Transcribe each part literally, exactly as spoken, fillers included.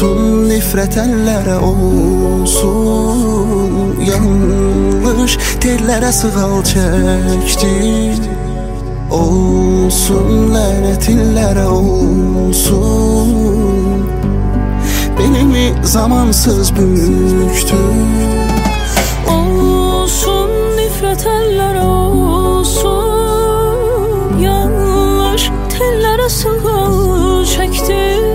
olsun, nifrət əllərə olsun. Yanlış tellərə sığal çəkdim, olsun, lənət illərə olsun. Belimi zamansız büktün. Olsun, nifrət əllərə olsun. Yanlış tellərə sığal çəkdim,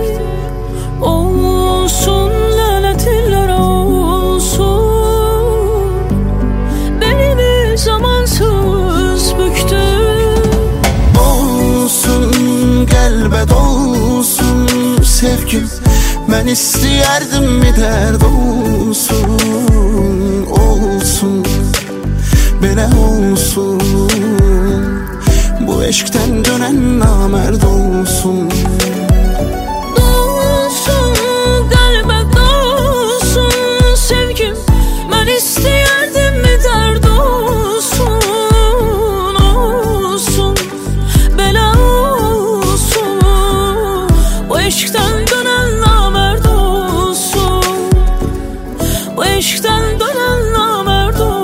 olsun, lənət illərə olsun. Belimi zamansız büktün. Olsun, qəlbə dolsun sevgim, mən istəyərdim mi dərd olsun. Olsun, belə olsun, bu eşqdən dönən namərd olsun. Dolsun, qəlbə dolsun sevgim, mən istəyərdim mi dərd olsun. Olsun, belə olsun, bu eşqdən dönən namərd olsun. Bu eşqdən dönən namərd olsun.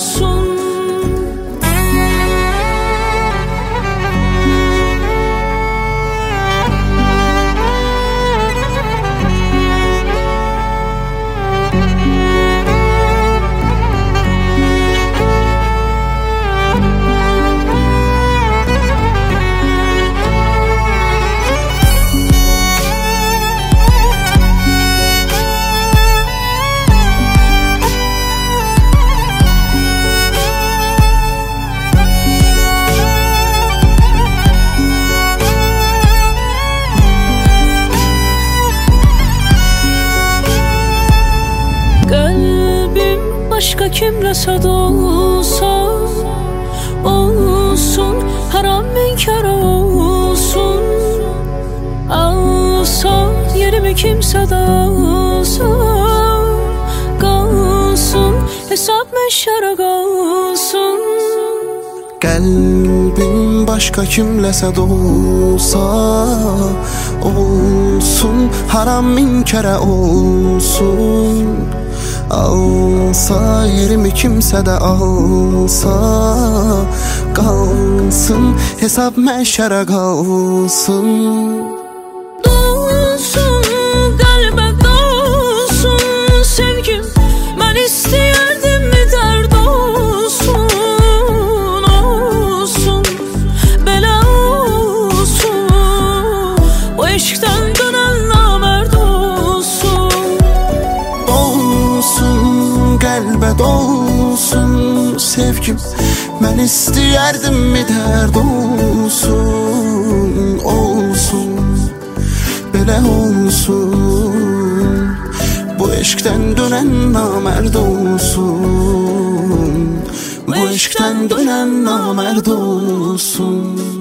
Başka kimləsə də olsa, olsun, haram inkar olsun. Alsa yerimi kimsə də alsa, qalsın, hesab məşərə qalsın. Qəlbim başqa kimləsə də olsa, olsun, haram inkara olsun. Alsa yerimi kimsə də alsa, qalsın, hesab məşərə qalsın. Dolsun, qəlbə dolsun sevgim, mən istəyərdim mi dərd olsun. Olsun, belə olsun, bu eşqdən dönən namərd olsun. Dolsun, qəlbə dolsun sevgim, mən istəyərdim mi dərd olsun. Olsun, belə olsun, bu eşqdən dönən namərd olsun. Bu eşqdən dönən namərd olsun.